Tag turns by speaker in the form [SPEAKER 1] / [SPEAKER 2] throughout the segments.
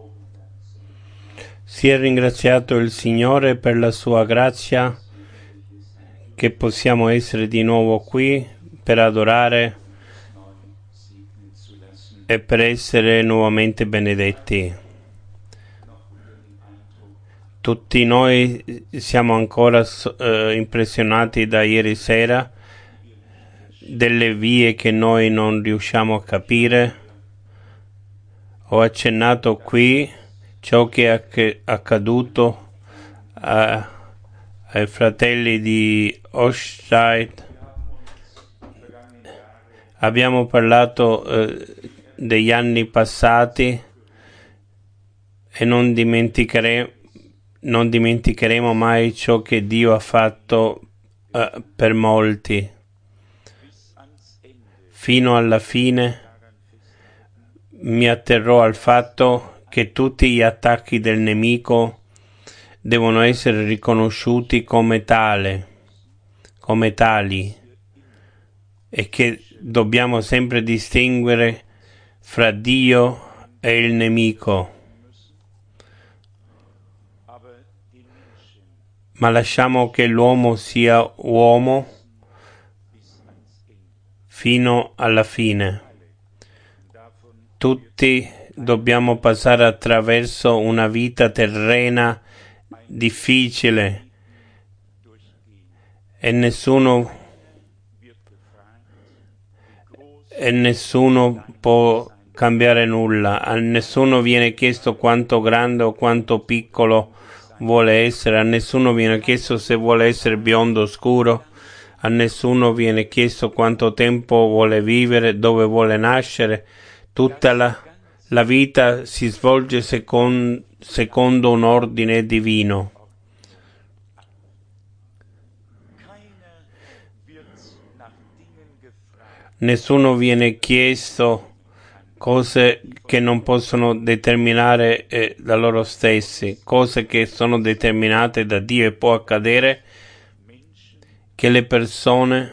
[SPEAKER 1] Sia ringraziato il Signore per la sua grazia, che possiamo essere di nuovo qui per adorare e per essere nuovamente benedetti. Tutti noi siamo ancora impressionati da ieri sera, delle vie che noi non riusciamo a capire. Ho accennato qui ciò che è accaduto ai fratelli di Ostscheid. Abbiamo parlato degli anni passati e non dimenticheremo mai ciò che Dio ha fatto per molti. Fino alla fine mi atterrò al fatto che tutti gli attacchi del nemico devono essere riconosciuti come tali, e che dobbiamo sempre distinguere fra Dio e il nemico. Ma lasciamo che l'uomo sia uomo fino alla fine. Tutti dobbiamo passare attraverso una vita terrena difficile e nessuno può cambiare nulla. A nessuno viene chiesto quanto grande o quanto piccolo vuole essere, a nessuno viene chiesto se vuole essere biondo o scuro, a nessuno viene chiesto quanto tempo vuole vivere, dove vuole nascere. Tutta la vita si svolge secondo un ordine divino. Nessuno viene chiesto cose che non possono determinare da loro stessi, cose che sono determinate da Dio, e può accadere che le persone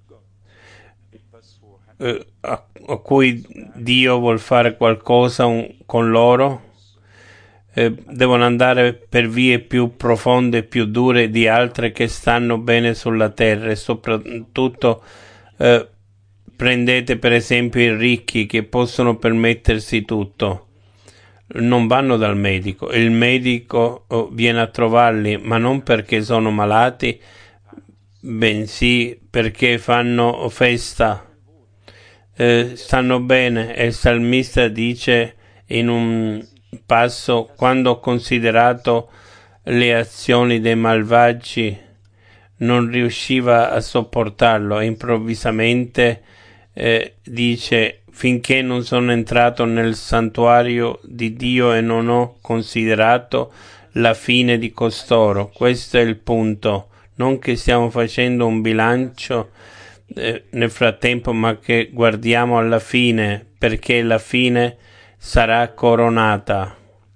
[SPEAKER 1] a cui Dio vuol fare qualcosa con loro devono andare per vie più profonde, più dure di altre che stanno bene sulla terra. E soprattutto prendete per esempio i ricchi che possono permettersi tutto. Non vanno dal medico, il medico viene a trovarli, ma non perché sono malati, bensì perché fanno festa, stanno bene. E il salmista dice in un passo: quando ho considerato le azioni dei malvagi non riusciva a sopportarlo, e improvvisamente dice: finché non sono entrato nel santuario di Dio e non ho considerato la fine di costoro. Questo è il punto. Non che stiamo facendo un bilancio nel frattempo, ma che guardiamo alla fine, perché la fine sarà coronata.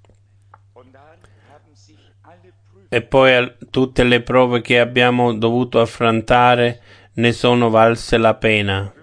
[SPEAKER 1] E poi tutte le prove che abbiamo dovuto affrontare ne sono valse la pena.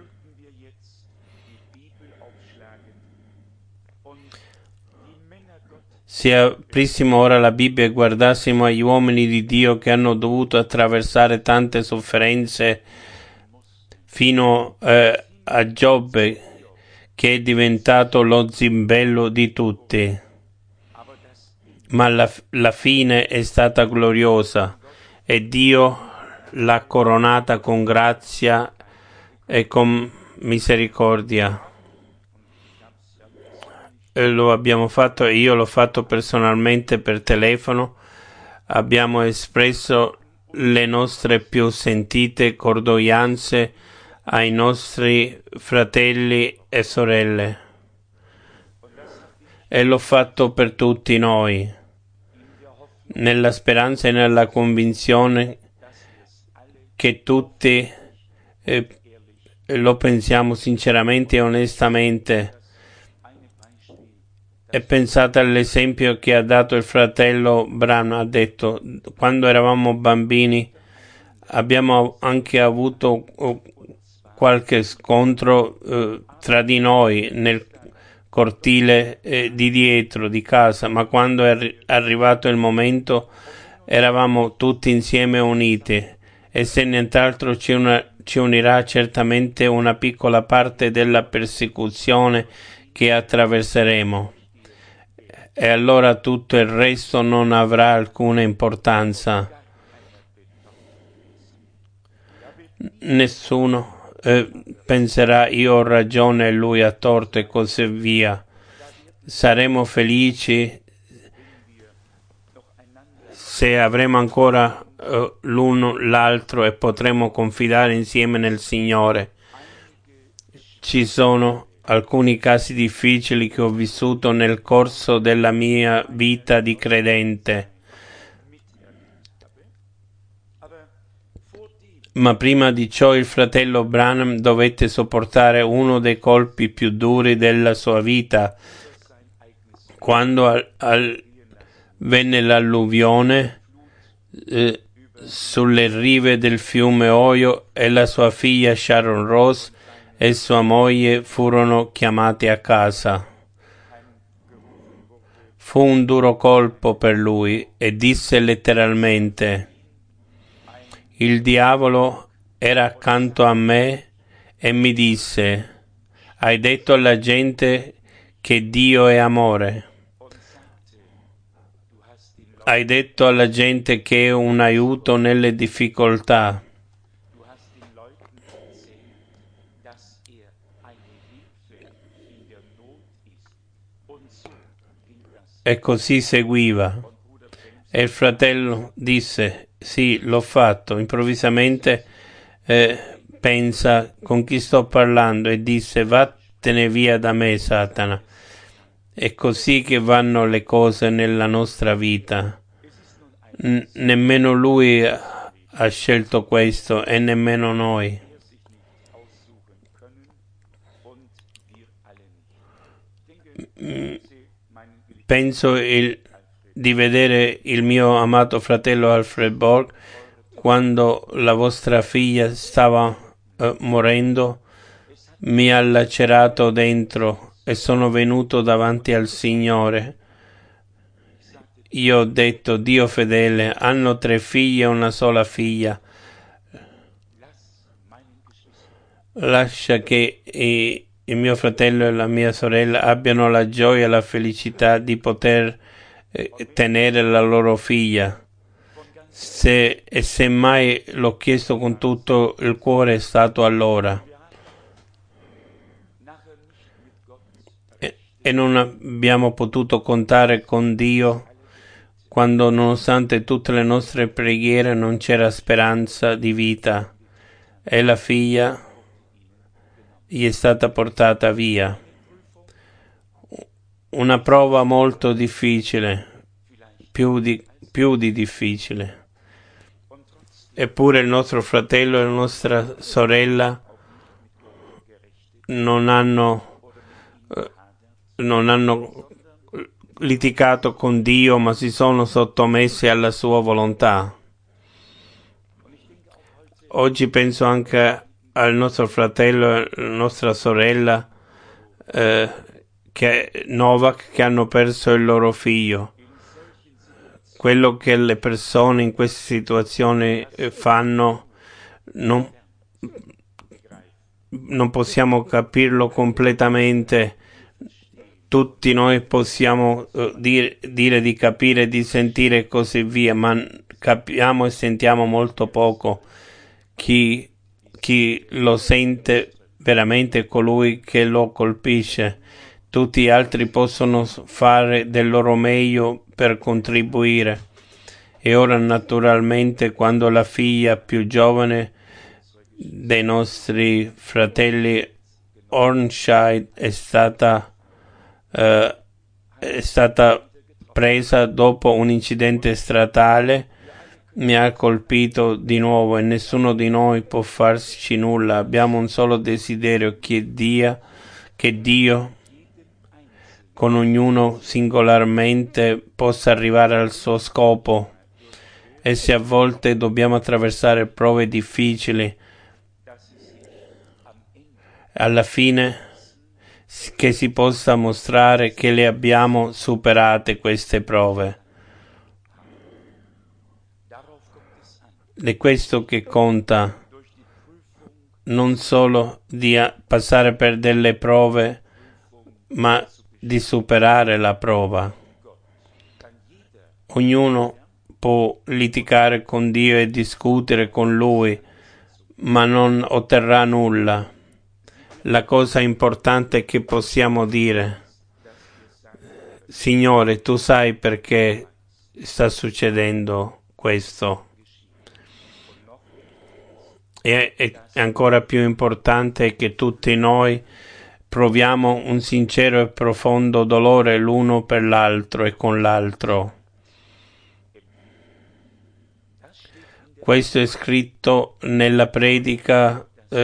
[SPEAKER 1] Se aprissimo ora la Bibbia e guardassimo agli uomini di Dio che hanno dovuto attraversare tante sofferenze, fino a Giobbe, che è diventato lo zimbello di tutti, ma la fine è stata gloriosa e Dio l'ha coronata con grazia e con misericordia. Lo abbiamo fatto, e io l'ho fatto personalmente per telefono. Abbiamo espresso le nostre più sentite condoglianze ai nostri fratelli e sorelle, e l'ho fatto per tutti noi, nella speranza e nella convinzione che tutti lo pensiamo sinceramente e onestamente. E pensate all'esempio che ha dato il fratello Branham. Ha detto: quando eravamo bambini abbiamo anche avuto qualche scontro tra di noi, nel cortile di dietro di casa, ma quando è arrivato il momento eravamo tutti insieme uniti, e se nient'altro ci unirà certamente una piccola parte della persecuzione che attraverseremo, e allora tutto il resto non avrà alcuna importanza. Nessuno penserà io ho ragione e lui ha torto e così via. Saremo felici se avremo ancora l'uno l'altro e potremo confidare insieme nel Signore. Ci sono alcuni casi difficili che ho vissuto nel corso della mia vita di credente, ma prima di ciò il fratello Branham dovette sopportare uno dei colpi più duri della sua vita, quando venne l'alluvione sulle rive del fiume Ohio e la sua figlia Sharon Rose e sua moglie furono chiamate a casa. Fu un duro colpo per lui e disse letteralmente: il diavolo era accanto a me e mi disse: hai detto alla gente che Dio è amore. Hai detto alla gente che è un aiuto nelle difficoltà. E così seguiva. E il fratello disse: sì, l'ho fatto. Improvvisamente pensa: con chi sto parlando? E disse: vattene via da me, Satana. È così che vanno le cose nella nostra vita. Nemmeno lui ha scelto questo e nemmeno noi. Penso di vedere il mio amato fratello Alfred Borg quando la vostra figlia stava morendo. Mi ha lacerato dentro e sono venuto davanti al Signore. Io ho detto: Dio fedele, hanno 3 figli e una sola figlia. Lascia che il mio fratello e la mia sorella abbiano la gioia e la felicità di poter tenere la loro figlia. Se mai l'ho chiesto con tutto il cuore, è stato allora. E non abbiamo potuto contare con Dio quando, nonostante tutte le nostre preghiere, non c'era speranza di vita e la figlia gli è stata portata via. Una prova molto difficile, più di difficile. Eppure il nostro fratello e la nostra sorella non hanno litigato con Dio, ma si sono sottomessi alla sua volontà. Oggi penso anche al nostro fratello e alla nostra sorella Novak, che hanno perso il loro figlio. Quello che le persone in queste situazioni fanno non possiamo capirlo completamente. Tutti noi possiamo dire di capire, di sentire e così via, ma capiamo e sentiamo molto poco. Chi lo sente veramente è colui che lo colpisce. Tutti gli altri possono fare del loro meglio per contribuire. E ora, naturalmente, quando la figlia più giovane dei nostri fratelli Hornscheid è stata presa dopo un incidente stradale, mi ha colpito di nuovo e nessuno di noi può farci nulla. Abbiamo un solo desiderio: che Dio con ognuno singolarmente possa arrivare al suo scopo. E se a volte dobbiamo attraversare prove difficili, alla fine che si possa mostrare che le abbiamo superate queste prove. È questo che conta, non solo di passare per delle prove, ma di superare la prova. Ognuno può litigare con Dio e discutere con Lui, ma non otterrà nulla. La cosa importante è che possiamo dire: Signore, tu sai perché sta succedendo questo. E ancora più importante è che tutti noi proviamo un sincero e profondo dolore l'uno per l'altro e con l'altro. Questo è scritto nella predica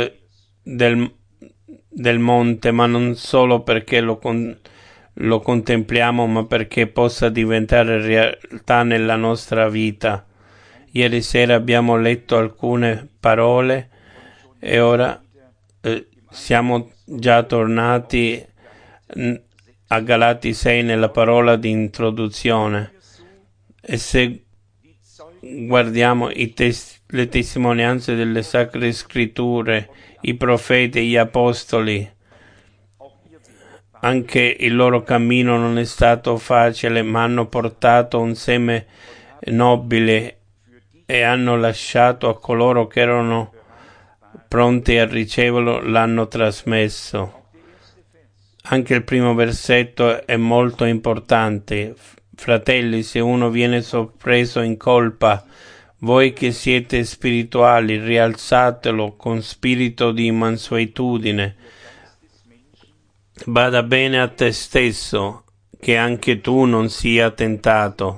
[SPEAKER 1] del monte, ma non solo perché lo contempliamo, ma perché possa diventare realtà nella nostra vita. Ieri sera abbiamo letto alcune parole e ora siamo già tornati a Galati 6 nella parola di introduzione. E se guardiamo le testimonianze delle Sacre Scritture, i profeti e gli apostoli, anche il loro cammino non è stato facile, ma hanno portato un seme nobile e hanno lasciato a coloro che erano pronti a riceverlo, l'hanno trasmesso. Anche il primo versetto è molto importante. Fratelli, se uno viene sorpreso in colpa, voi che siete spirituali, rialzatelo con spirito di mansuetudine. Bada bene a te stesso, che anche tu non sia tentato.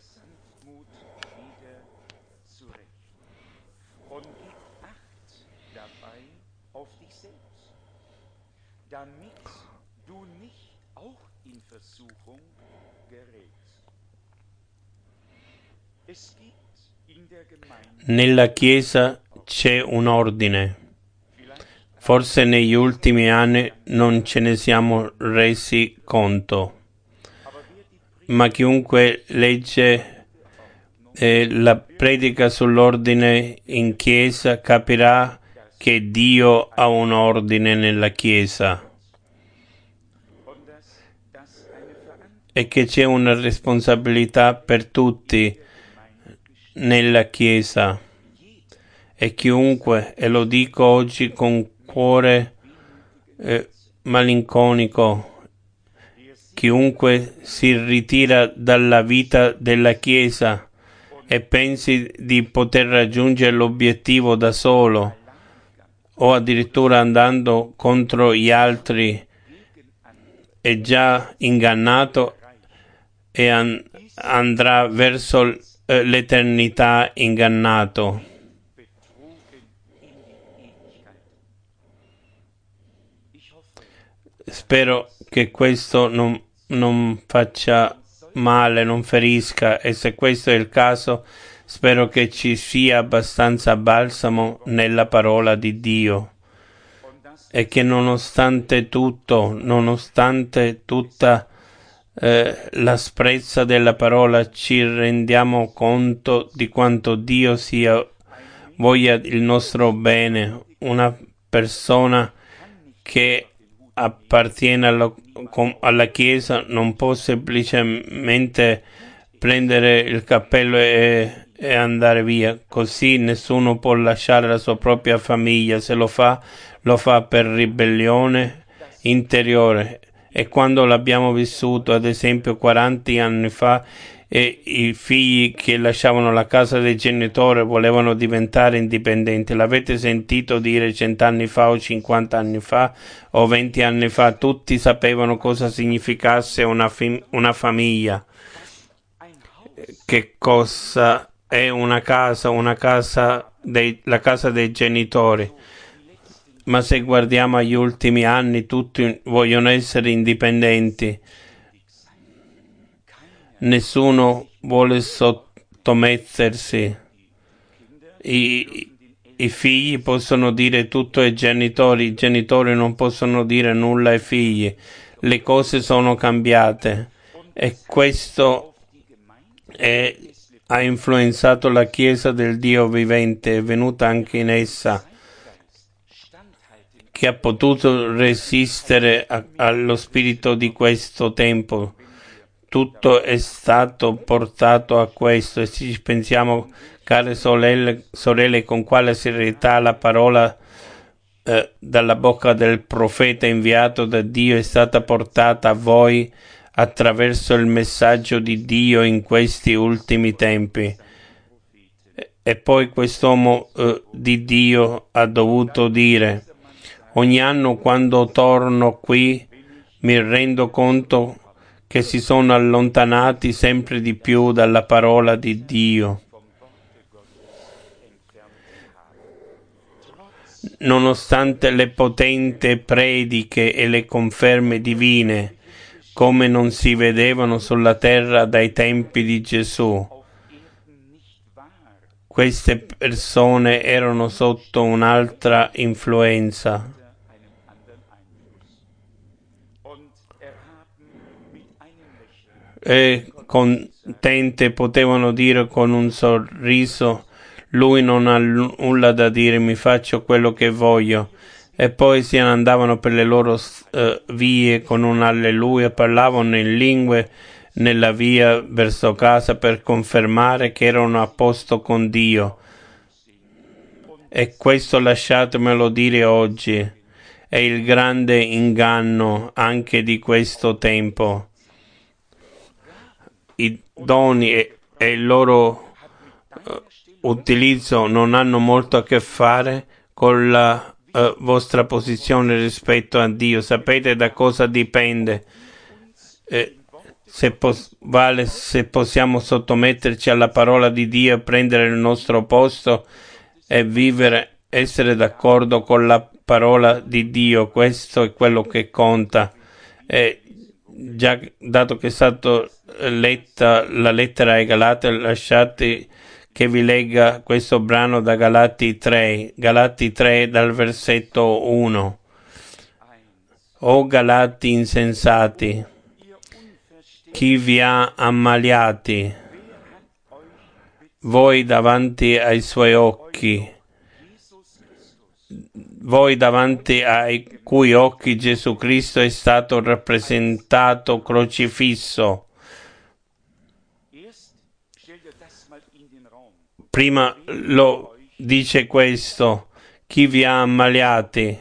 [SPEAKER 1] Nella Chiesa c'è un ordine. Forse negli ultimi anni non ce ne siamo resi conto, ma chiunque legge la predica sull'ordine in Chiesa capirà che Dio ha un ordine nella Chiesa e che c'è una responsabilità per tutti nella Chiesa. E chiunque, e lo dico oggi con cuore malinconico, chiunque si ritira dalla vita della Chiesa e pensi di poter raggiungere l'obiettivo da solo o addirittura andando contro gli altri è già ingannato e andrà verso l'eternità ingannato. Spero che questo non faccia male, non ferisca, e se questo è il caso, spero che ci sia abbastanza balsamo nella parola di Dio e che nonostante tutto, nonostante tutta l'asprezza della parola, ci rendiamo conto di quanto Dio voglia il nostro bene. Una persona che appartiene alla Chiesa non può semplicemente prendere il cappello e andare via. Così nessuno può lasciare la sua propria famiglia. Se lo fa per ribellione interiore. E quando l'abbiamo vissuto, ad esempio 40 anni fa, e i figli che lasciavano la casa dei genitori volevano diventare indipendenti. L'avete sentito dire 100 anni fa o 50 anni fa o 20 anni fa? Tutti sapevano cosa significasse una famiglia, che cosa è una casa, la casa dei genitori. Ma se guardiamo agli ultimi anni, tutti vogliono essere indipendenti. Nessuno vuole sottomettersi. I I figli possono dire tutto ai genitori, i genitori non possono dire nulla ai figli. Le cose sono cambiate e questo ha influenzato la Chiesa del Dio vivente, è venuta anche in essa, che ha potuto resistere allo spirito di questo tempo. Tutto è stato portato a questo e se pensiamo, care sorelle, con quale serietà la parola dalla bocca del profeta inviato da Dio è stata portata a voi attraverso il messaggio di Dio in questi ultimi tempi. E poi quest'uomo di Dio ha dovuto dire: ogni anno quando torno qui mi rendo conto che si sono allontanati sempre di più dalla parola di Dio. Nonostante le potenti prediche e le conferme divine, come non si vedevano sulla terra dai tempi di Gesù, queste persone erano sotto un'altra influenza. E contente potevano dire con un sorriso: lui non ha nulla da dire, mi faccio quello che voglio. E poi se ne andavano per le loro vie con un alleluia, parlavano in lingue nella via verso casa per confermare che erano a posto con Dio. E questo, lasciatemelo dire oggi, è il grande inganno anche di questo tempo. I doni e il loro utilizzo non hanno molto a che fare con la vostra posizione rispetto a Dio. Sapete da cosa dipende? Se possiamo sottometterci alla parola di Dio, prendere il nostro posto e vivere, essere d'accordo con la parola di Dio. Questo è quello che conta. Già dato che è stata letta la lettera ai Galati, lasciate che vi legga questo brano da Galati 3 dal versetto 1. O Galati insensati, chi vi ha ammaliati? Voi davanti ai suoi occhi, voi davanti ai cui occhi Gesù Cristo è stato rappresentato crocifisso. Prima lo dice questo: chi vi ha ammaliati?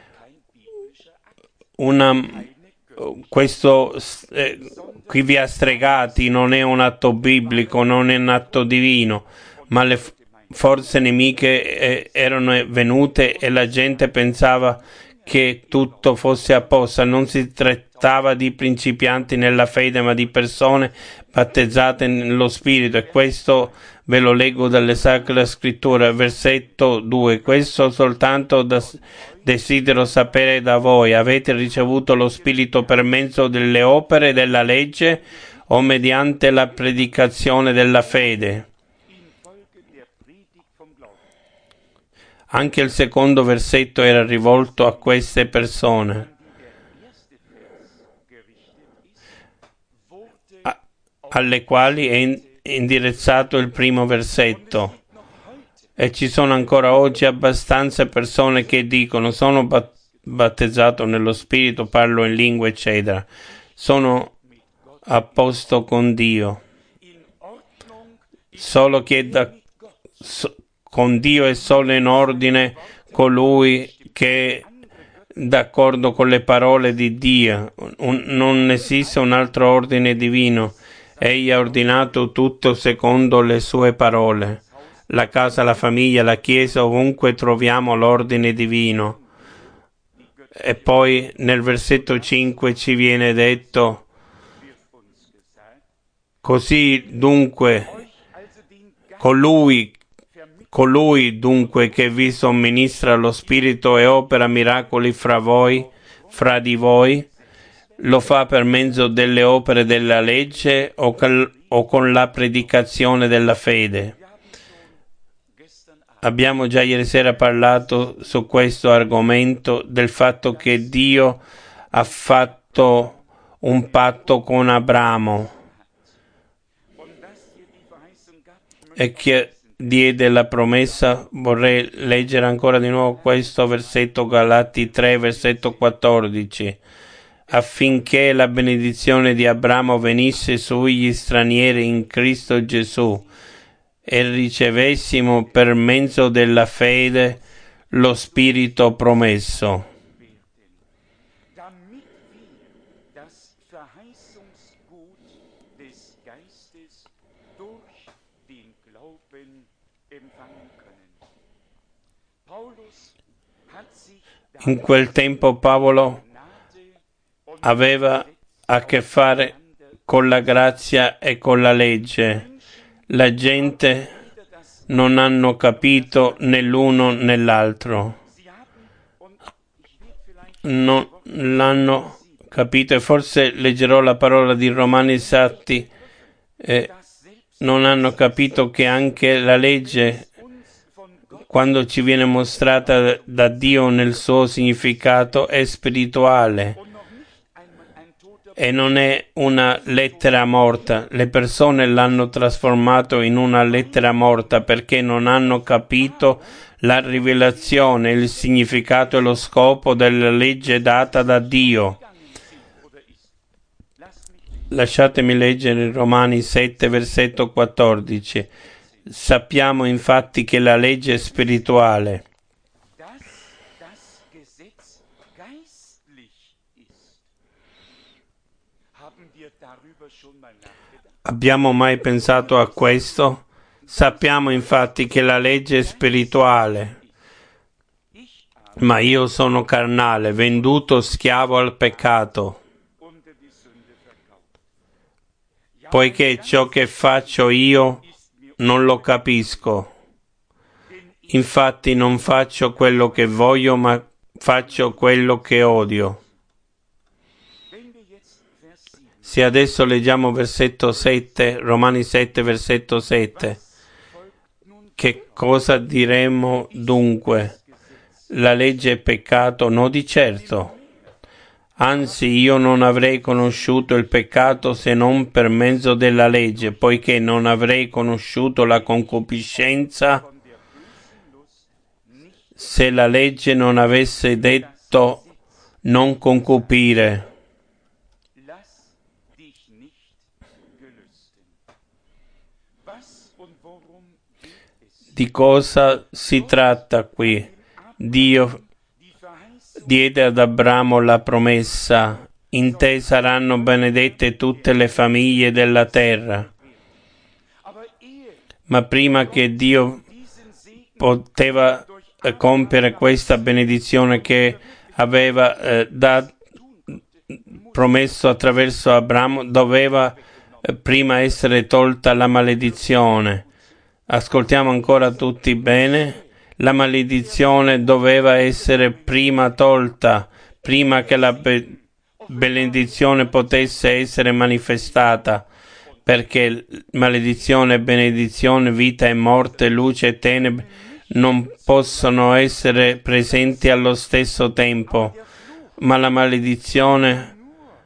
[SPEAKER 1] Chi vi ha stregati non è un atto biblico, non è un atto divino, ma le forze nemiche erano venute e la gente pensava che tutto fosse a posto. Non si trattava di principianti nella fede, ma di persone battezzate nello Spirito. E questo ve lo leggo dalle Sacre Scritture, versetto 2. Questo soltanto desidero sapere da voi: avete ricevuto lo Spirito per mezzo delle opere della legge o mediante la predicazione della fede? Anche il secondo versetto era rivolto a queste persone, alle quali è indirizzato il primo versetto. E ci sono ancora oggi abbastanza persone che dicono: sono battezzato nello Spirito, parlo in lingue, eccetera. Sono a posto con Dio. Solo chi è con Dio è solo in ordine colui che è d'accordo con le parole di Dio. Non esiste un altro ordine divino. Egli ha ordinato tutto secondo le sue parole. La casa, la famiglia, la chiesa, ovunque troviamo l'ordine divino. E poi nel versetto 5 ci viene detto: così dunque colui dunque che vi somministra lo Spirito e opera miracoli fra di voi, lo fa per mezzo delle opere della legge o con la predicazione della fede? Abbiamo già ieri sera parlato su questo argomento del fatto che Dio ha fatto un patto con Abramo e che diede la promessa. Vorrei leggere ancora di nuovo questo versetto, Galati 3, versetto 14, affinché la benedizione di Abramo venisse sugli stranieri in Cristo Gesù e ricevessimo per mezzo della fede lo Spirito promesso. In quel tempo Paolo aveva a che fare con la grazia e con la legge. La gente non hanno capito né l'uno né l'altro. Non l'hanno capito, e forse leggerò la parola di Romani 7. Non hanno capito che anche la legge, quando ci viene mostrata da Dio nel suo significato, è spirituale e non è una lettera morta. Le persone l'hanno trasformato in una lettera morta perché non hanno capito la rivelazione, il significato e lo scopo della legge data da Dio. Lasciatemi leggere Romani 7, versetto 14. Sappiamo infatti che la legge è spirituale. Abbiamo mai pensato a questo? Sappiamo infatti che la legge è spirituale, ma io sono carnale, venduto schiavo al peccato, poiché ciò che faccio io non lo capisco. Infatti non faccio quello che voglio, ma faccio quello che odio. Se adesso leggiamo versetto 7, Romani 7, versetto 7, che cosa diremo dunque? La legge è peccato? No, di certo. Anzi, io non avrei conosciuto il peccato se non per mezzo della legge, poiché non avrei conosciuto la concupiscenza se la legge non avesse detto non concupire. Di cosa si tratta qui? Dio diede ad Abramo la promessa: in te saranno benedette tutte le famiglie della terra. Ma prima che Dio poteva compiere questa benedizione che aveva promesso attraverso Abramo, doveva prima essere tolta la maledizione. Ascoltiamo ancora tutti bene. La maledizione doveva essere prima tolta, prima che la benedizione potesse essere manifestata, perché maledizione e benedizione, vita e morte, luce e tenebre non possono essere presenti allo stesso tempo, ma la maledizione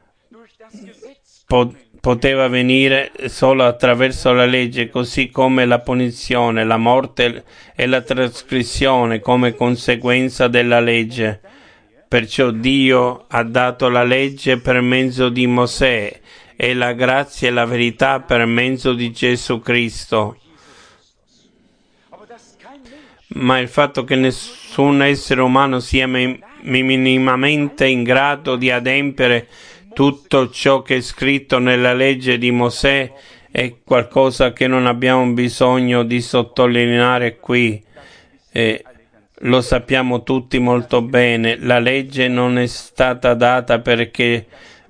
[SPEAKER 1] poteva venire solo attraverso la legge, così come la punizione, la morte e la trasgressione come conseguenza della legge. Perciò Dio ha dato la legge per mezzo di Mosè e la grazia e la verità per mezzo di Gesù Cristo. Ma il fatto che nessun essere umano sia minimamente in grado di adempiere tutto ciò che è scritto nella legge di Mosè è qualcosa che non abbiamo bisogno di sottolineare qui. Lo sappiamo tutti molto bene. La legge non è stata data perché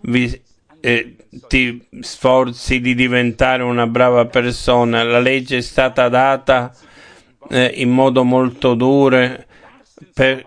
[SPEAKER 1] ti sforzi di diventare una brava persona. La legge è stata data in modo molto duro per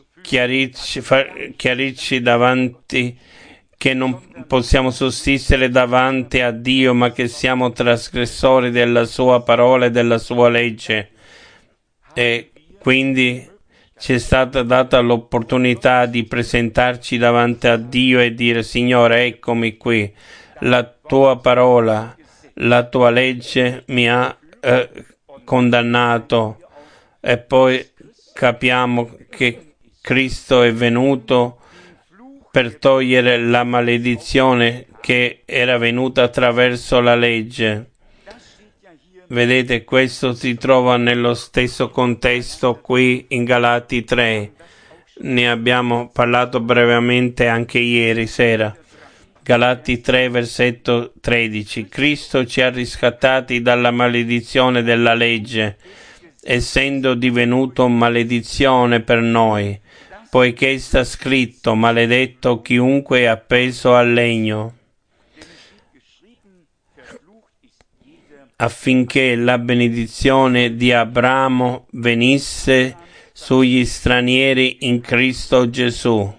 [SPEAKER 1] chiarirci davanti che non possiamo sussistere davanti a Dio, ma che siamo trasgressori della sua parola e della sua legge. E Quindi ci è stata data l'opportunità di presentarci davanti a Dio e dire: Signore, eccomi qui, la tua parola, la tua legge mi ha condannato, e poi capiamo che Cristo è venuto per togliere la maledizione che era venuta attraverso la legge. Vedete, questo si trova nello stesso contesto qui in Galati 3. Ne abbiamo parlato brevemente anche ieri sera. Galati 3, versetto 13. Cristo ci ha riscattati dalla maledizione della legge, essendo divenuto maledizione per noi, poiché sta scritto: maledetto chiunque è appeso al legno, affinché la benedizione di Abramo venisse sugli stranieri in Cristo Gesù.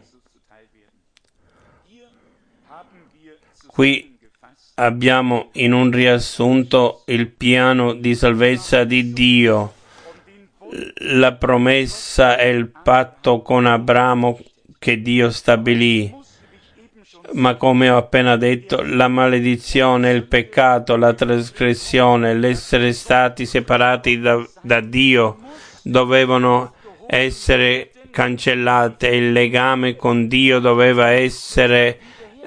[SPEAKER 1] Qui abbiamo in un riassunto il piano di salvezza di Dio, la promessa e il patto con Abramo che Dio stabilì. Ma come ho appena detto, la maledizione, il peccato, la trasgressione, l'essere stati separati da Dio dovevano essere cancellate, il legame con Dio doveva essere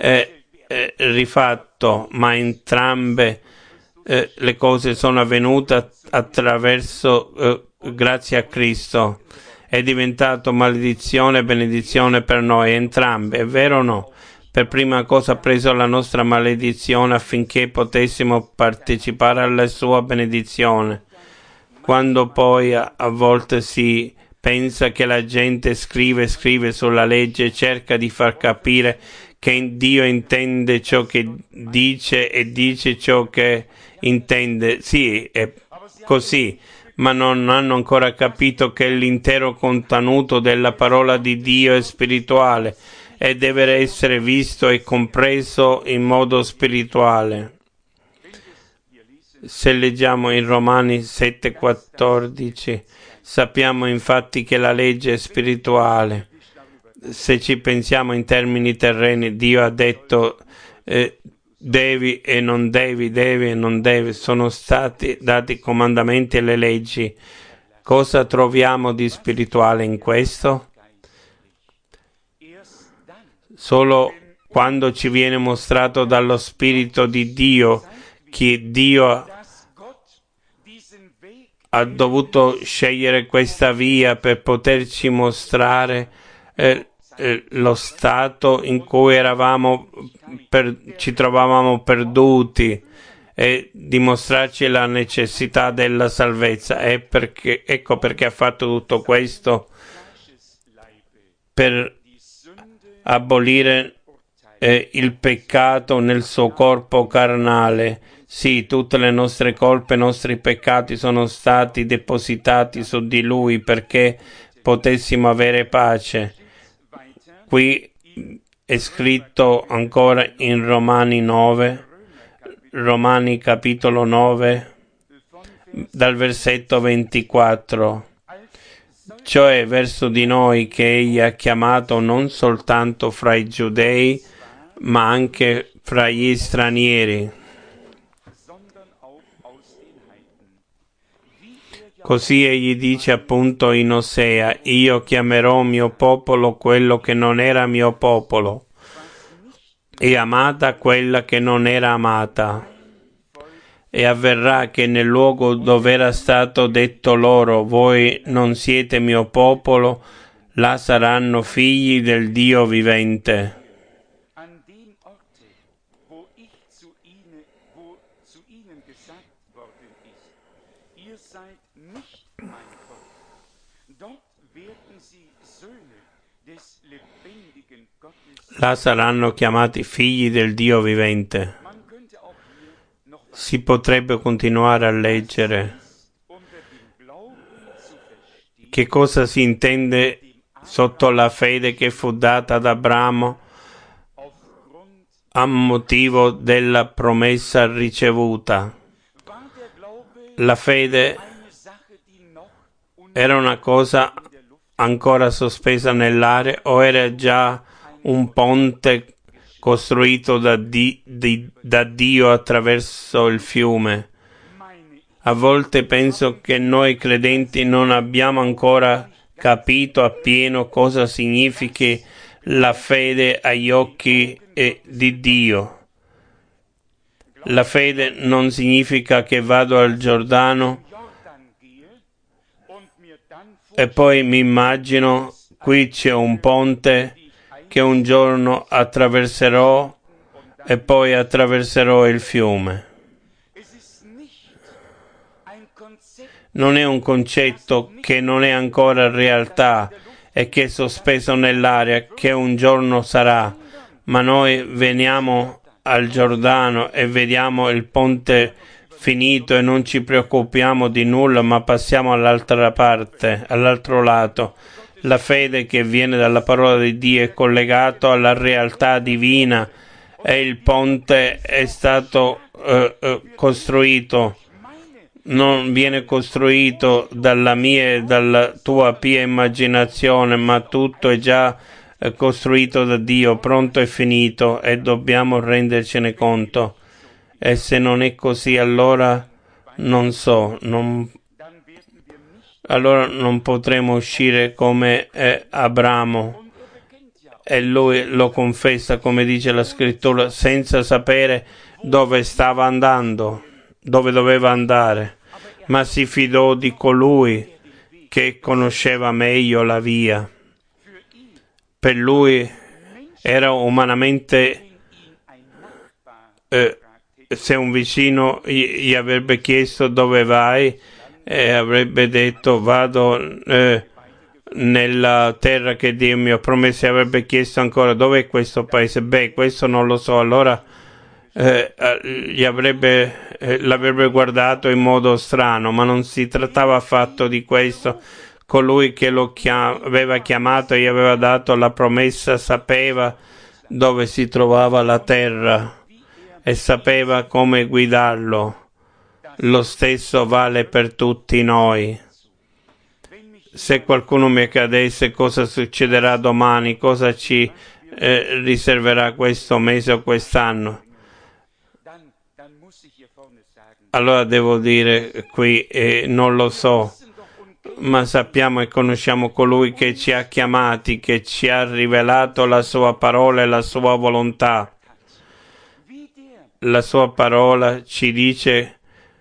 [SPEAKER 1] rifatto, ma entrambe le cose sono avvenute attraverso, grazie a Cristo. È diventato maledizione e benedizione per noi, entrambe, è vero o no? Per prima cosa ha preso la nostra maledizione affinché potessimo partecipare alla sua benedizione. Quando poi a volte si pensa che la gente scrive sulla legge e cerca di far capire che Dio intende ciò che dice e dice ciò che intende. Sì, è così, ma non hanno ancora capito che l'intero contenuto della parola di Dio è spirituale e deve essere visto e compreso in modo spirituale. Se leggiamo in Romani 7,14, sappiamo infatti che la legge è spirituale. Se ci pensiamo in termini terreni, Dio ha detto devi e non devi, devi e non devi, sono stati dati comandamenti e le leggi. Cosa troviamo di spirituale in questo? Solo quando ci viene mostrato dallo Spirito di Dio che Dio ha dovuto scegliere questa via per poterci mostrare lo stato in cui ci trovavamo perduti e dimostrarci la necessità della salvezza. Ecco perché ha fatto tutto questo, per abolire il peccato nel suo corpo carnale. Sì, tutte le nostre colpe, i nostri peccati sono stati depositati su di Lui perché potessimo avere pace. Qui è scritto ancora in Romani 9, Romani capitolo 9, dal versetto 24. Cioè verso di noi che Egli ha chiamato non soltanto fra i giudei, ma anche fra gli stranieri. Così Egli dice appunto in Osea: io chiamerò mio popolo quello che non era mio popolo, e amata quella che non era amata. E avverrà che nel luogo dove era stato detto loro: voi non siete mio popolo, là saranno figli del Dio vivente. Là saranno chiamati figli del Dio vivente. Si potrebbe continuare a leggere. Che cosa si intende sotto la fede che fu data ad Abramo a motivo della promessa ricevuta? La fede Era una cosa ancora sospesa nell'aria o era già un ponte costruito da Dio attraverso il fiume? A volte penso che noi credenti non abbiamo ancora capito appieno cosa significhi la fede agli occhi di Dio. La fede non significa che vado al Giordano e poi mi immagino qui c'è un ponte che un giorno attraverserò e poi attraverserò il fiume. Non è un concetto che non è ancora realtà e che è sospeso nell'aria, che un giorno sarà, ma noi veniamo al Giordano e vediamo il ponte finito e non ci preoccupiamo di nulla, ma passiamo all'altra parte, all'altro lato. La fede che viene dalla parola di Dio è collegata alla realtà divina e il ponte è stato costruito. Non viene costruito dalla mia e dalla tua pia immaginazione, ma tutto è già costruito da Dio, pronto e finito, e dobbiamo rendercene conto. E se non è così, allora non so, allora non potremo uscire come Abramo. E lui lo confessa, come dice la scrittura, senza sapere dove stava andando, dove doveva andare, ma si fidò di colui che conosceva meglio la via. Per lui era umanamente, se un vicino gli avrebbe chiesto dove vai, avrebbe detto vado nella terra che Dio mi ha promesso, e avrebbe chiesto ancora dov'è questo paese? Beh, questo non lo so. Allora l'avrebbe guardato in modo strano, ma non si trattava affatto di questo. Colui che aveva chiamato e gli aveva dato la promessa sapeva dove si trovava la terra e sapeva come guidarlo. Lo stesso vale per tutti noi. Se qualcuno mi accadesse cosa succederà domani, cosa ci riserverà questo mese o quest'anno, allora devo dire qui non lo so, ma sappiamo e conosciamo colui che ci ha chiamati, che ci ha rivelato la sua parola e la sua volontà. La sua parola ci dice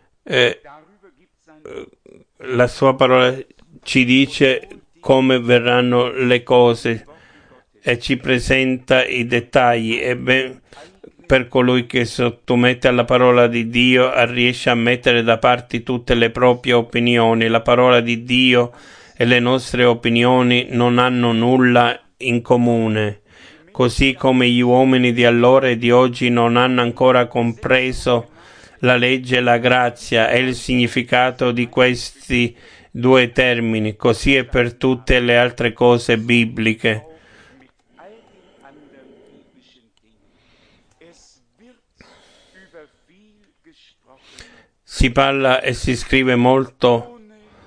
[SPEAKER 1] come verranno le cose e ci presenta i dettagli, e per colui che sottomette alla parola di Dio riesce a mettere da parte tutte le proprie opinioni. La parola di Dio e le nostre opinioni non hanno nulla in comune, così come gli uomini di allora e di oggi non hanno ancora compreso la legge e la grazia e il significato di questi due termini. Così è per tutte le altre cose bibliche. Si parla e si scrive molto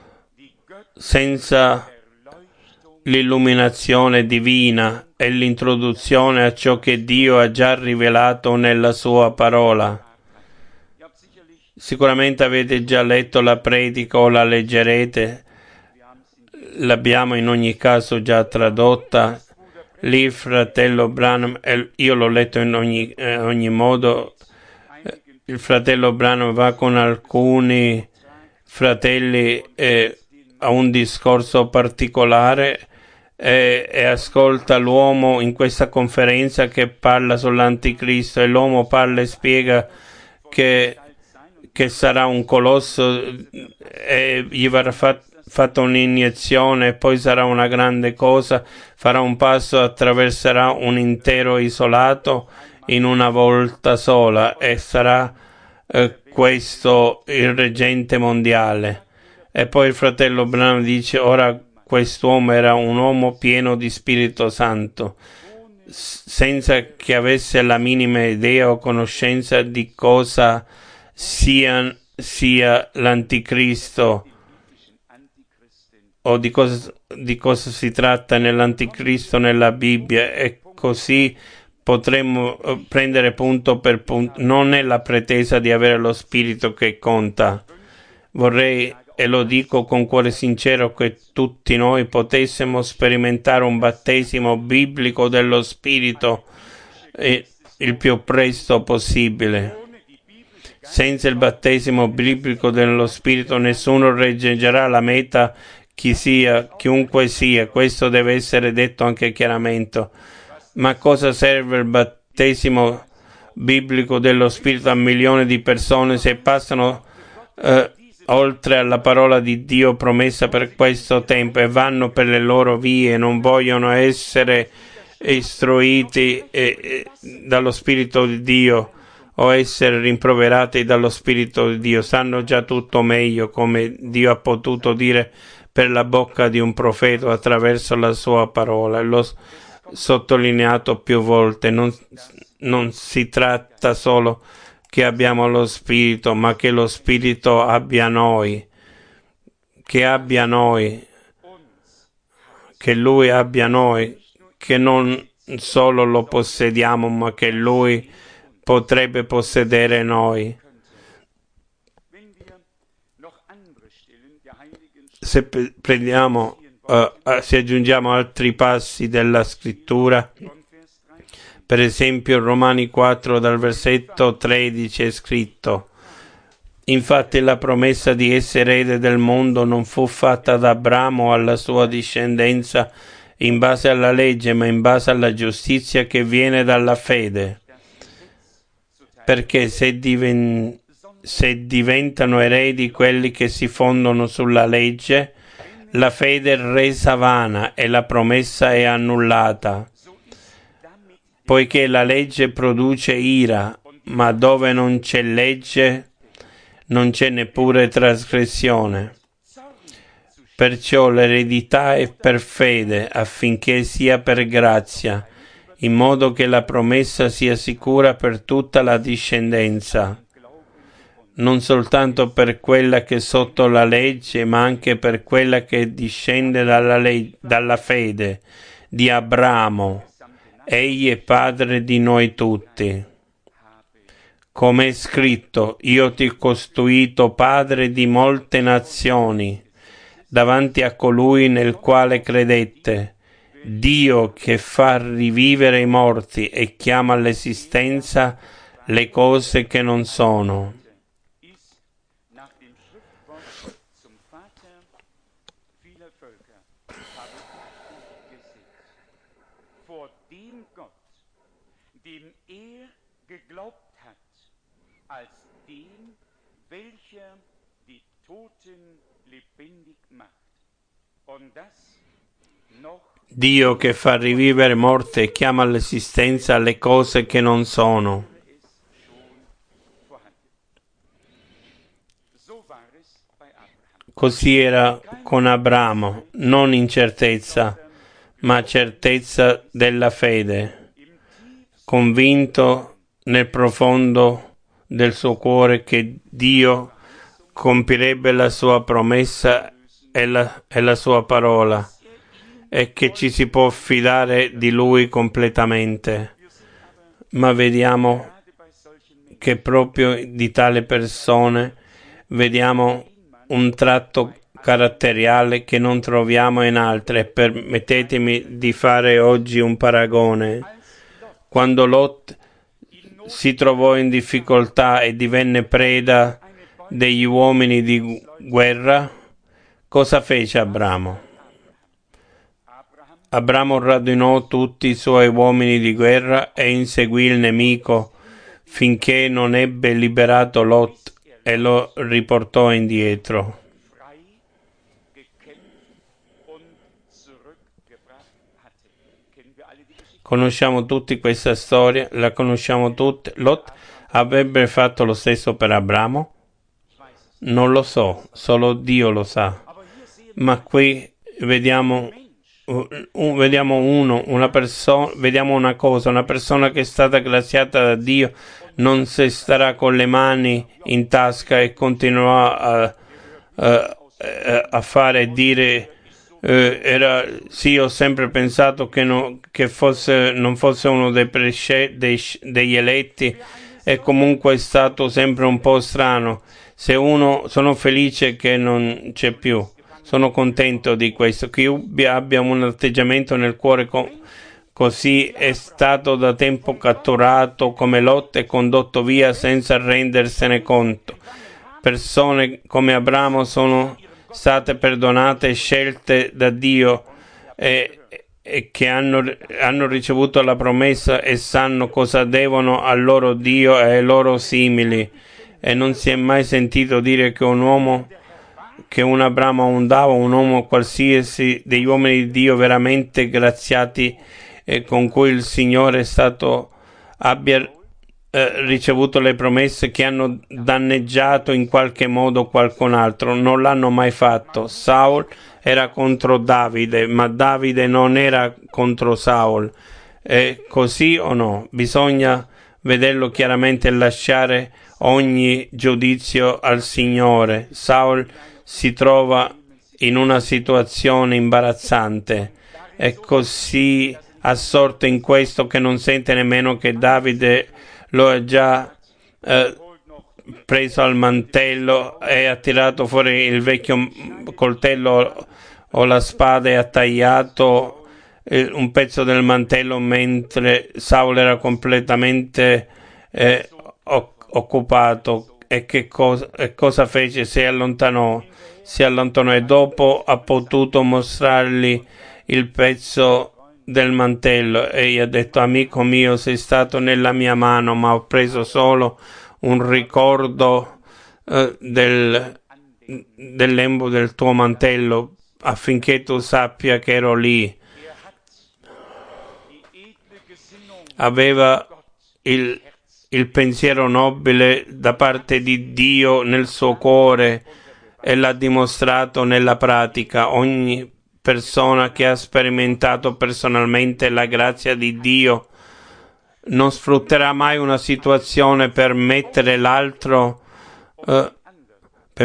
[SPEAKER 1] senza l'illuminazione divina e l'introduzione a ciò che Dio ha già rivelato nella sua parola. Sicuramente avete già letto la predica o la leggerete, l'abbiamo in ogni caso già tradotta. Lì il fratello Branham, io l'ho letto in ogni modo, il fratello Branham va con alcuni fratelli a un discorso particolare e ascolta l'uomo in questa conferenza che parla sull'anticristo, e l'uomo parla e spiega che sarà un colosso e gli verrà fatta un'iniezione e poi sarà una grande cosa, farà un passo, attraverserà un intero isolato in una volta sola e sarà questo il reggente mondiale. E poi il fratello Branham dice: ora quest'uomo era un uomo pieno di Spirito Santo, senza che avesse la minima idea o conoscenza di cosa sia l'anticristo o di cosa si tratta nell'Anticristo nella Bibbia, e così potremmo prendere punto per punto. Non è la pretesa di avere lo Spirito che conta. Vorrei, e lo dico con cuore sincero, che tutti noi potessimo sperimentare un battesimo biblico dello Spirito il più presto possibile. Senza il battesimo biblico dello Spirito nessuno raggiungerà la meta, chi sia, chiunque sia. Questo deve essere detto anche chiaramente. Ma cosa serve il battesimo biblico dello Spirito a milioni di persone se passano oltre alla parola di Dio promessa per questo tempo e vanno per le loro vie, non vogliono essere istruiti dallo Spirito di Dio o essere rimproverati dallo Spirito di Dio? Sanno già tutto meglio, come Dio ha potuto dire per la bocca di un profeta attraverso la sua parola. L'ho sottolineato più volte. Non si tratta solo che abbiamo lo Spirito, ma che lo Spirito abbia noi, che abbia noi, che Lui abbia noi, che non solo lo possediamo, ma che Lui potrebbe possedere noi. Se prendiamo, se aggiungiamo altri passi della Scrittura, per esempio Romani 4 dal versetto 13 è scritto: infatti la promessa di essere erede del mondo non fu fatta ad Abramo o alla sua discendenza in base alla legge, ma in base alla giustizia che viene dalla fede. Perché se diventano eredi quelli che si fondano sulla legge, la fede è resa vana e la promessa è annullata. Poiché la legge produce ira, ma dove non c'è legge non c'è neppure trasgressione. Perciò l'eredità è per fede, affinché sia per grazia, in modo che la promessa sia sicura per tutta la discendenza, non soltanto per quella che è sotto la legge, ma anche per quella che discende dalla fede di Abramo. Egli è padre di noi tutti. Come è scritto: io ti ho costituito padre di molte nazioni, davanti a colui nel quale credette, Dio che fa rivivere i morti e chiama all'esistenza le cose che non sono. Dio che fa rivivere morte e chiama all'esistenza le cose che non sono. Così era con Abramo, non incertezza, ma certezza della fede, convinto nel profondo del suo cuore che Dio compirebbe la sua promessa e la sua parola, e che ci si può fidare di Lui completamente. Ma vediamo che proprio di tale persone vediamo un tratto caratteriale che non troviamo in altre. Permettetemi di fare oggi un paragone. Quando Lot si trovò in difficoltà e divenne preda degli uomini di guerra, cosa fece Abramo? Abramo radunò tutti i suoi uomini di guerra e inseguì il nemico finché non ebbe liberato Lot e lo riportò indietro. Conosciamo tutti questa storia, la conosciamo tutti. Lot avrebbe fatto lo stesso per Abramo? Non lo so, solo Dio lo sa. Ma qui vediamo una persona che è stata graziata da Dio, non si starà con le mani in tasca e continuerà a fare e dire Sì, ho sempre pensato che, non fosse uno degli eletti, e comunque è stato sempre un po' strano. Sono felice che non c'è più, sono contento di questo. Chiunque abbia un atteggiamento nel cuore così è stato da tempo catturato come Lot e condotto via senza rendersene conto. Persone come Abramo sono state perdonate e scelte da Dio, e che hanno ricevuto la promessa e sanno cosa devono al loro Dio e ai loro simili. E non si è mai sentito dire che un Abramo, un Davo, un uomo qualsiasi degli uomini di Dio veramente graziati, con cui il Signore abbia ricevuto le promesse, che hanno danneggiato in qualche modo qualcun altro. Non l'hanno mai fatto. Saul era contro Davide, ma Davide non era contro Saul. È così o no? Bisogna vederlo chiaramente e lasciare ogni giudizio al Signore. Saul si trova in una situazione imbarazzante, è così assorto in questo che non sente nemmeno che Davide lo ha già preso al mantello e ha tirato fuori il vecchio coltello o la spada e ha tagliato un pezzo del mantello, mentre Saul era completamente occupato. E cosa fece? Si allontanò e dopo ha potuto mostrargli il pezzo del mantello, e gli ha detto: amico mio, sei stato nella mia mano, ma ho preso solo un ricordo del lembo del tuo mantello, affinché tu sappia che ero lì. Aveva il pensiero nobile da parte di Dio nel suo cuore e l'ha dimostrato nella pratica. Ogni persona che ha sperimentato personalmente la grazia di Dio non sfrutterà mai una situazione per mettere l'altro per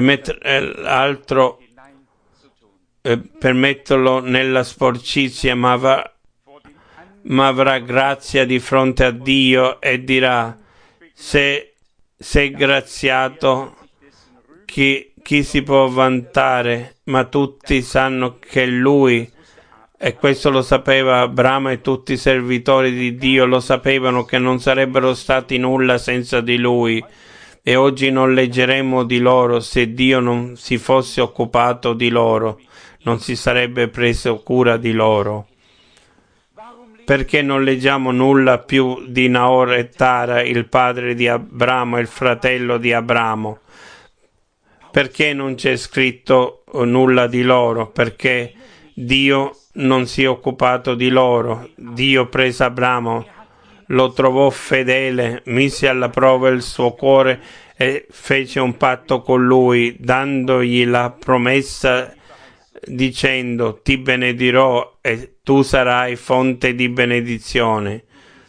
[SPEAKER 1] metterlo nella sporcizia, ma avrà grazia di fronte a Dio e dirà: se sei graziato, chi si può vantare? Ma tutti sanno che Lui, e questo lo sapeva Abramo, e tutti i servitori di Dio lo sapevano, che non sarebbero stati nulla senza di Lui. E oggi non leggeremo di loro. Se Dio non si fosse occupato di loro, non si sarebbe preso cura di loro. Perché non leggiamo nulla più di Naor e Tara, il padre di Abramo e il fratello di Abramo? Perché non c'è scritto nulla di loro? Perché Dio non si è occupato di loro. Dio prese Abramo, lo trovò fedele, mise alla prova il suo cuore e fece un patto con lui, dandogli la promessa, dicendo: ti benedirò e tu sarai fonte di benedizione.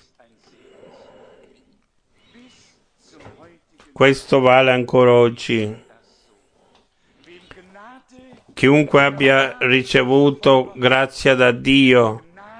[SPEAKER 1] Questo vale ancora oggi. Chiunque abbia ricevuto grazia da Dio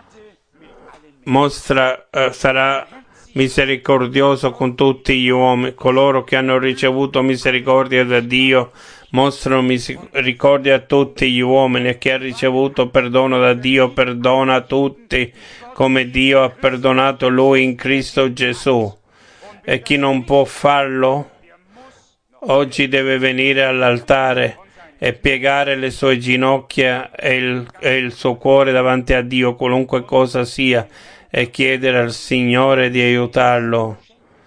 [SPEAKER 1] sarà misericordioso con tutti gli uomini. Coloro che hanno ricevuto misericordia da Dio mostrano misericordia a tutti gli uomini, e chi ha ricevuto perdono da Dio perdona a tutti, come Dio ha perdonato lui in Cristo Gesù. E chi non può farlo oggi deve venire all'altare e piegare le sue ginocchia e il suo cuore davanti a Dio, qualunque cosa sia, e chiedere al Signore di aiutarlo.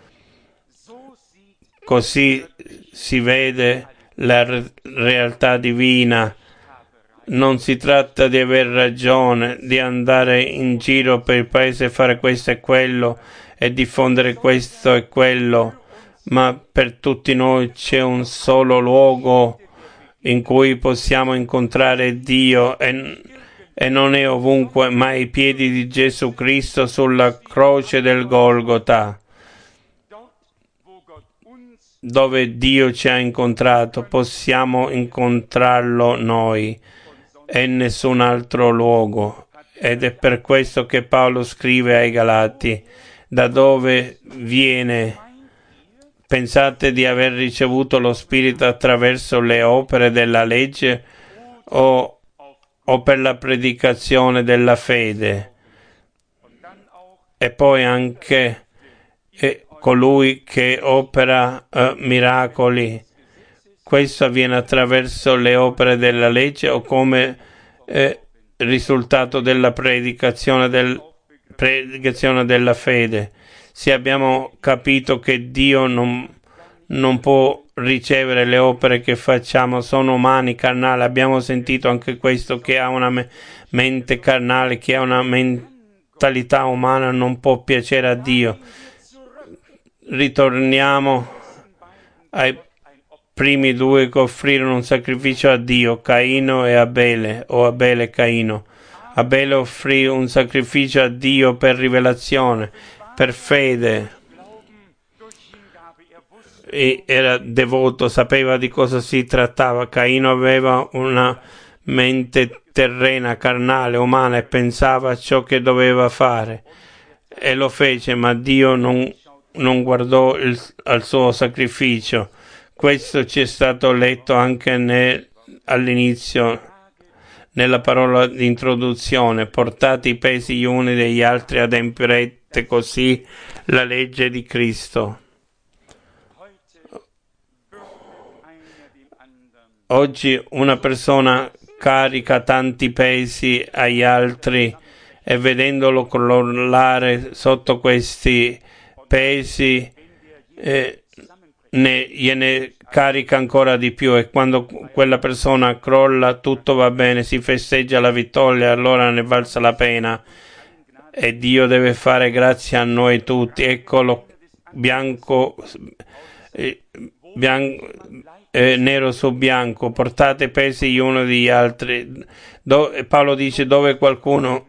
[SPEAKER 1] Così si vede la realtà divina. Non si tratta di aver ragione, di andare in giro per il paese e fare questo e quello e diffondere questo e quello, ma per tutti noi c'è un solo luogo in cui possiamo incontrare Dio, e non è ovunque, ma ai piedi di Gesù Cristo sulla croce del Golgota, dove Dio ci ha incontrato. Possiamo incontrarlo noi, e in nessun altro luogo. Ed è per questo che Paolo scrive ai Galati: da dove viene? Pensate di aver ricevuto lo Spirito attraverso le opere della legge o per la predicazione della fede? E poi anche colui che opera miracoli, questo avviene attraverso le opere della legge o come risultato della predicazione della fede? Se abbiamo capito che Dio non può ricevere le opere che facciamo, sono umani, carnali, abbiamo sentito anche questo, che ha una mente carnale, che ha una mentalità umana, non può piacere a Dio. Ritorniamo ai primi due che offrirono un sacrificio a Dio, Caino e Abele, o Abele e Caino. Abele offrì un sacrificio a Dio per rivelazione, per fede. E era devoto, sapeva di cosa si trattava. Caino aveva una mente terrena, carnale, umana e pensava a ciò che doveva fare e lo fece, ma Dio non guardò al suo sacrificio. Questo ci è stato letto anche all'inizio, nella parola di introduzione: portate i pesi gli uni degli altri, adempirete così la legge di Cristo. Oggi una persona carica tanti pesi agli altri e vedendolo crollare sotto questi pesi gliene carica ancora di più, e quando quella persona crolla tutto va bene, si festeggia la vittoria, allora ne valsa la pena e Dio deve fare grazia a noi tutti. Eccolo bianco, nero su bianco: portate pesi gli uni degli altri. Paolo dice: dove qualcuno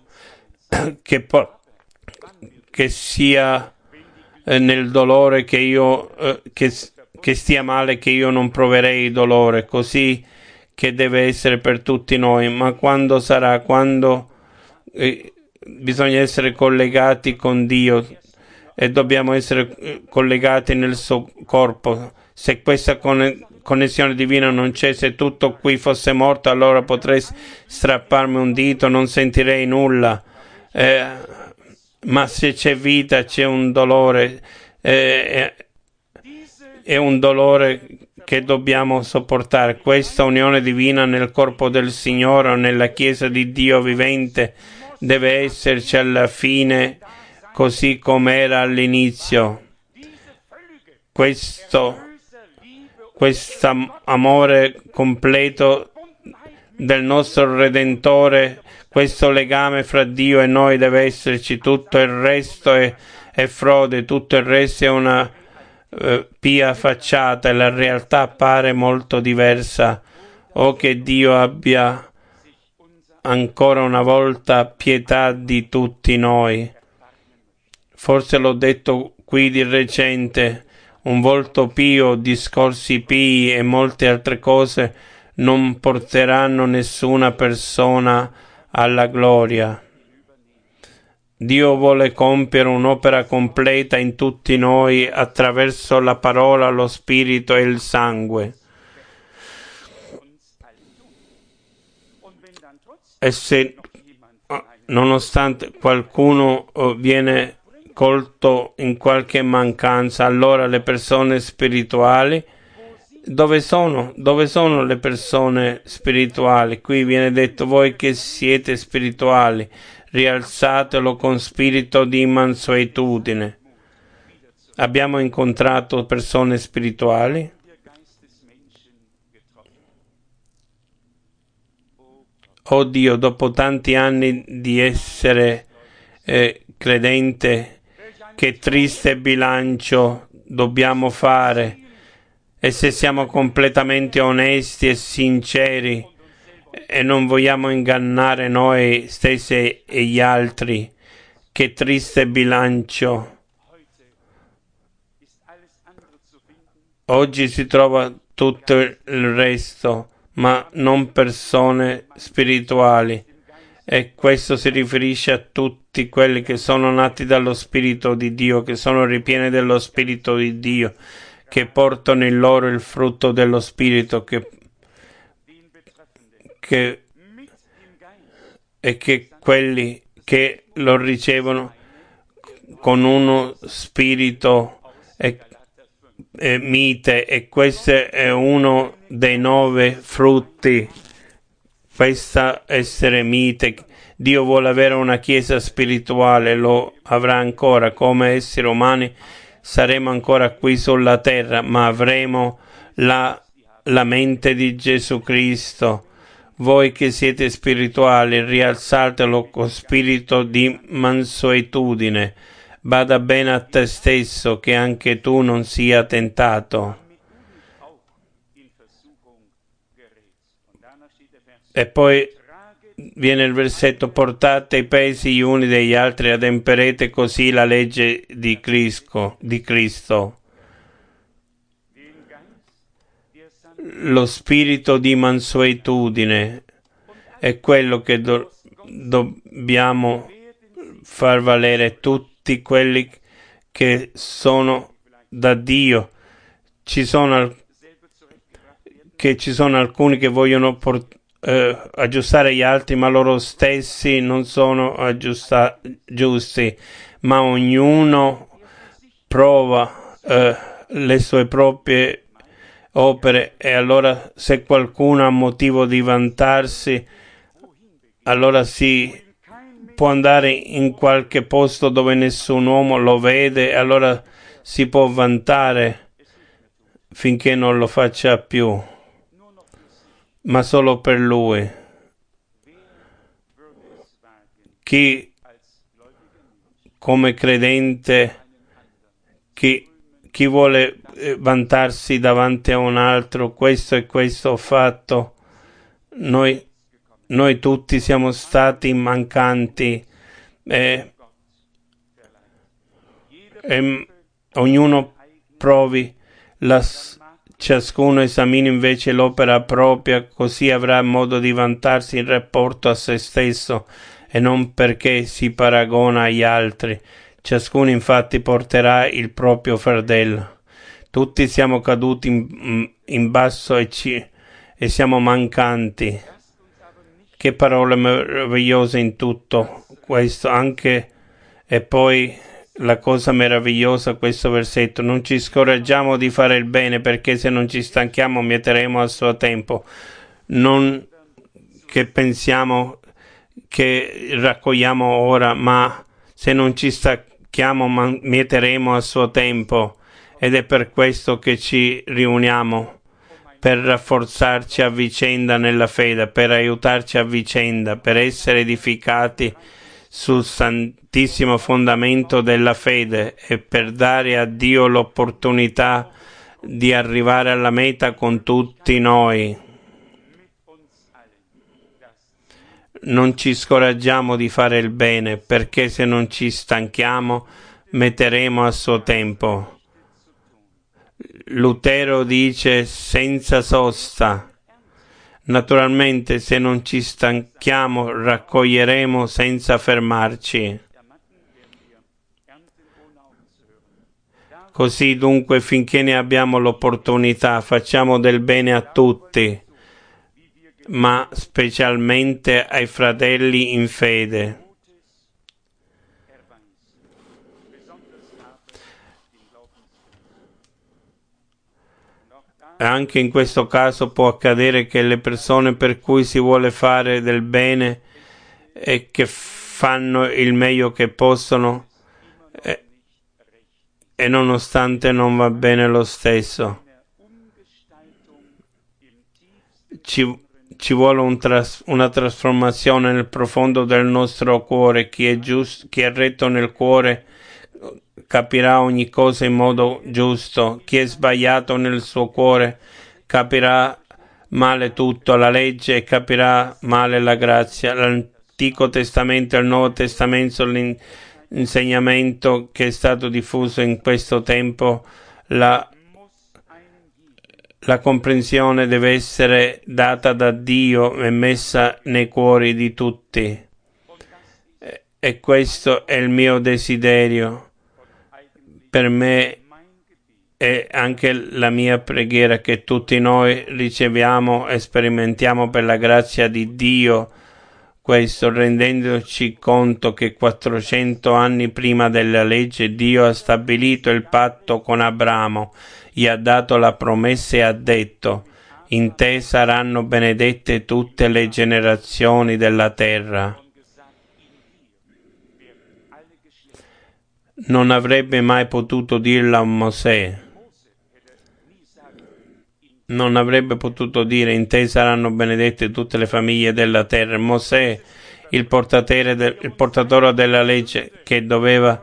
[SPEAKER 1] che sia nel dolore, che io che stia male, che io non proverei dolore, così che deve essere per tutti noi. Ma quando sarà? Quando bisogna essere collegati con Dio e dobbiamo essere collegati nel suo corpo. Se questa connessione divina non c'è, se tutto qui fosse morto, allora potrei strapparmi un dito, non sentirei nulla. Ma se c'è vita, c'è un dolore, è un dolore che dobbiamo sopportare. Questa unione divina nel corpo del Signore, nella Chiesa di Dio vivente, deve esserci alla fine, così come era all'inizio. Questo amore completo del nostro Redentore, questo legame fra Dio e noi deve esserci. Tutto il resto è frode, tutto il resto è una pia facciata e la realtà appare molto diversa. Oh, che Dio abbia ancora una volta pietà di tutti noi. Forse l'ho detto qui di recente: un volto pio, discorsi pii e molte altre cose non porteranno nessuna persona alla gloria. Dio vuole compiere un'opera completa in tutti noi attraverso la parola, lo spirito e il sangue. E se nonostante qualcuno viene colto in qualche mancanza, allora le persone spirituali, dove sono? Dove sono le persone spirituali? Qui viene detto: voi che siete spirituali, rialzatelo con spirito di mansuetudine. Abbiamo incontrato persone spirituali? Oh Dio, dopo tanti anni di essere credente, che triste bilancio dobbiamo fare. E se siamo completamente onesti e sinceri e non vogliamo ingannare noi stessi e gli altri, che triste bilancio. Oggi si trova tutto il resto, ma non persone spirituali. E questo si riferisce a tutti quelli che sono nati dallo Spirito di Dio, che sono ripieni dello Spirito di Dio, che portano in loro il frutto dello Spirito, e che quelli che lo ricevono con uno spirito mite, e questo è uno dei 9 frutti. Questa essere mite. Dio vuole avere una chiesa spirituale, lo avrà ancora. Come esseri umani saremo ancora qui sulla terra, ma avremo la mente di Gesù Cristo. Voi che siete spirituali, rialzatelo con spirito di mansuetudine. Bada bene a te stesso, che anche tu non sia tentato. E poi viene il versetto: portate i pesi gli uni degli altri, ademperete così la legge di Cristo. Lo spirito di mansuetudine è quello che dobbiamo far valere tutti quelli che sono da Dio. Ci sono alcuni che vogliono aggiustare gli altri, ma loro stessi non sono giusti, ma ognuno prova le sue proprie opere, e allora se qualcuno ha motivo di vantarsi, allora si può andare in qualche posto dove nessun uomo lo vede, allora si può vantare finché non lo faccia più, ma solo per lui. Chi come credente, chi vuole vantarsi davanti a un altro, questo e questo ho fatto, noi tutti siamo stati mancanti, ognuno provi ciascuno esamini invece l'opera propria, così avrà modo di vantarsi in rapporto a se stesso e non perché si paragona agli altri. Ciascuno infatti porterà il proprio fardello. Tutti siamo caduti in basso e siamo mancanti. Che parole meravigliose in tutto questo, anche. E poi la cosa meravigliosa, questo versetto: non ci scoraggiamo di fare il bene, perché se non ci stanchiamo mieteremo a suo tempo. Non che pensiamo che raccogliamo ora, ma se non ci stanchiamo mieteremo a suo tempo. Ed è per questo che ci riuniamo, per rafforzarci a vicenda nella fede, per aiutarci a vicenda, per essere edificati sul santissimo fondamento della fede, e per dare a Dio l'opportunità di arrivare alla meta con tutti noi. Non ci scoraggiamo di fare il bene, perché se non ci stanchiamo metteremo a suo tempo. Lutero dice senza sosta. Naturalmente, se non ci stanchiamo, raccoglieremo senza fermarci. Così dunque, finché ne abbiamo l'opportunità, facciamo del bene a tutti, ma specialmente ai fratelli in fede. Anche in questo caso può accadere che le persone per cui si vuole fare del bene e che fanno il meglio che possono, e nonostante non va bene lo stesso. Ci vuole una trasformazione nel profondo del nostro cuore. Chi è retto nel cuore capirà ogni cosa in modo giusto. Chi è sbagliato nel suo cuore capirà male tutto, la legge, e capirà male la grazia. L'Antico Testamento e il Nuovo Testamento, l'insegnamento che è stato diffuso in questo tempo, La comprensione deve essere data da Dio e messa nei cuori di tutti. E questo è il mio desiderio. Per me è anche la mia preghiera che tutti noi riceviamo e sperimentiamo per la grazia di Dio questo, rendendoci conto che 400 anni prima della legge Dio ha stabilito il patto con Abramo, gli ha dato la promessa e ha detto: in te saranno benedette tutte le generazioni della terra. Non avrebbe mai potuto dirla a Mosè. Non avrebbe potuto dire: in te saranno benedette tutte le famiglie della terra. Mosè, il portatore della legge, che doveva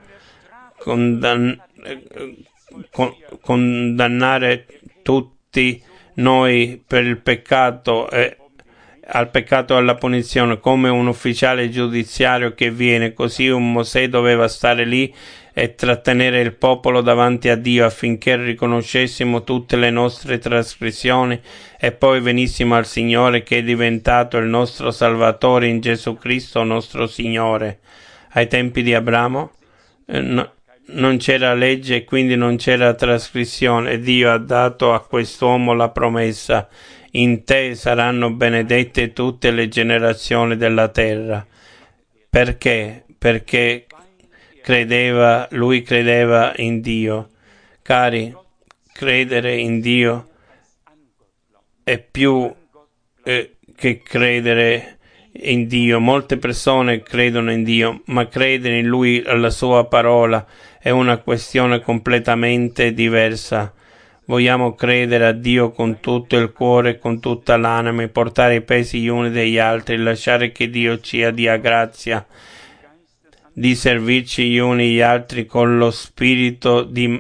[SPEAKER 1] condannare tutti noi per il peccato al peccato e alla punizione, come un ufficiale giudiziario che viene, così un Mosè doveva stare lì e trattenere il popolo davanti a Dio affinché riconoscessimo tutte le nostre trasgressioni e poi venissimo al Signore, che è diventato il nostro Salvatore in Gesù Cristo nostro Signore. Ai tempi di Abramo non c'era legge e quindi non c'era trasgressione, e Dio ha dato a quest'uomo la promessa: in te saranno benedette tutte le generazioni della terra. Perché? Perché lui credeva in Dio. Cari, credere in Dio è più che credere in Dio. Molte persone credono in Dio, ma credere in Lui, alla Sua parola, è una questione completamente diversa. Vogliamo credere a Dio con tutto il cuore, con tutta l'anima, portare i pesi gli uni degli altri, lasciare che Dio ci dia grazia di servirci gli uni gli altri con lo spirito di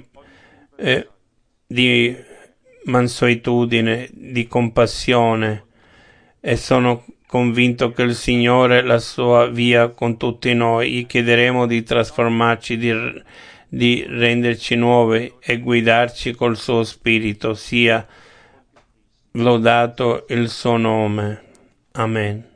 [SPEAKER 1] mansuetudine, di compassione, e sono convinto che il Signore la sua via con tutti noi. Gli chiederemo di trasformarci, di renderci nuovi e guidarci col suo spirito. Sia lodato il suo nome. Amen.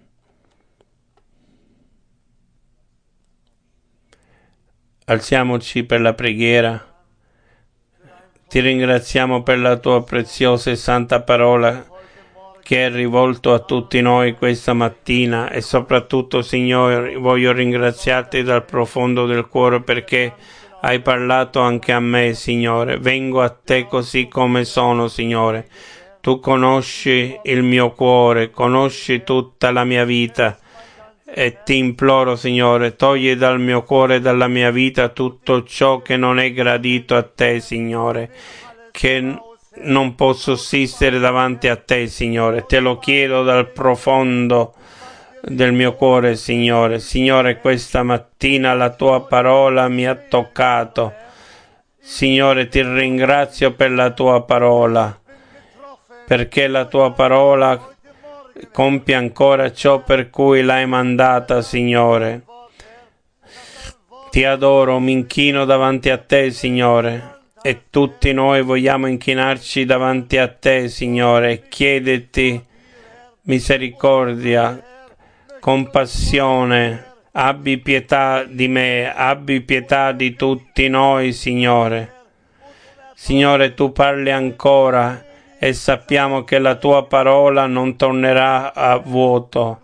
[SPEAKER 1] Alziamoci per la preghiera. Ti ringraziamo per la tua preziosa e santa parola che è rivolto a tutti noi questa mattina, e soprattutto, Signore, voglio ringraziarti dal profondo del cuore perché hai parlato anche a me, Signore. Vengo a te così come sono, Signore. Tu conosci il mio cuore, conosci tutta la mia vita, e ti imploro, Signore, togli dal mio cuore e dalla mia vita tutto ciò che non è gradito a te, Signore, che non posso sussistere davanti a te, Signore. Te lo chiedo dal profondo del mio cuore, Signore. Signore, questa mattina la tua parola mi ha toccato. Signore, ti ringrazio per la tua parola, perché la tua parola compie ancora ciò per cui l'hai mandata, Signore. Ti adoro, mi inchino davanti a te, Signore, e tutti noi vogliamo inchinarci davanti a te, Signore, e chiederti misericordia, compassione. Abbi pietà di me, abbi pietà di tutti noi, Signore. Signore, tu parli ancora e sappiamo che la tua parola non tornerà a vuoto.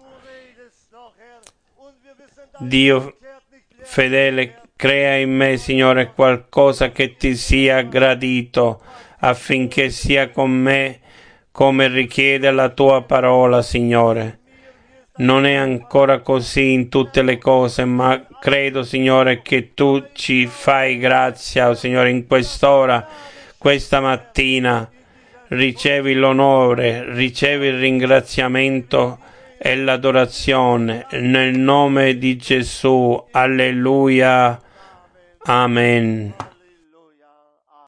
[SPEAKER 1] Dio fedele, crea in me, Signore, qualcosa che ti sia gradito, affinché sia con me come richiede la tua parola, Signore. Non è ancora così in tutte le cose, ma credo, Signore, che tu ci fai grazia, Signore, in quest'ora, questa mattina. Ricevi l'onore, ricevi il ringraziamento e l'adorazione nel nome di Gesù. Alleluia. Amen.